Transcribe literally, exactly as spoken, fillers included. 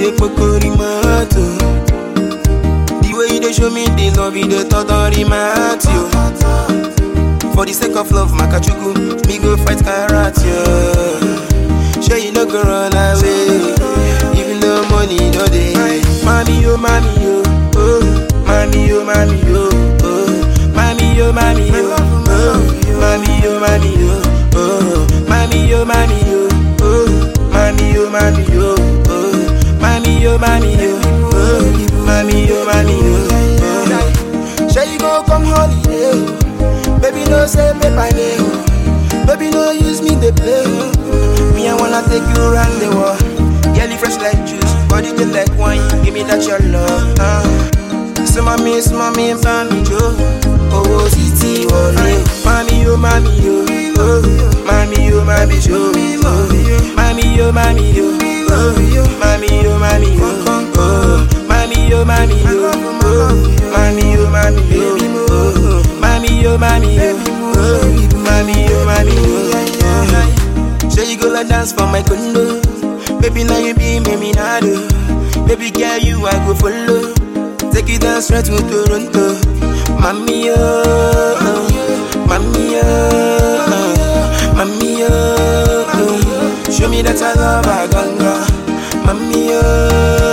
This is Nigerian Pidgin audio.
dey pokori mato. The way you dey show me the love, you dey totally mat yo. For the sake of love, makachuku, me go fight karate. Sure you no go run away, even though money no dey. Mami yo, mami yo, oh, mami yo, mami yo, oh, mami yo, mami yo, oh, mami yo, mami yo, oh, mami yo, mami yo, oh, mami yo, mami yo, oh, mami yo, mami yo, oh, mami yo, mami yo, oh. Sure you go come holiday, baby no say me by name, baby no use me the play. Me I wanna take you around the world. Girl, you fresh like juice, body just like wine. Give me that your love. Uh. So mommy, so mommy, and mommy, Joe. Oh, city, oh, mommy, oh, mommy, oh, oh, mommy, oh, mommy, Joe. Oh, mommy, oh, mommy, oh, oh, mommy, oh, mommy, oh, oh, mommy, oh, mommy, oh, oh, mommy, oh, mommy, oh, mommy, oh, mommy, oh, oh, mommy, oh, mommy, oh. So you go like dance for my condo. Baby, now you be me, me not do. Baby, girl, you I go follow. Take you down straight to Toronto. Mami, oh, mami, oh, mami, oh. Show me that I love I ganga. Mami, oh.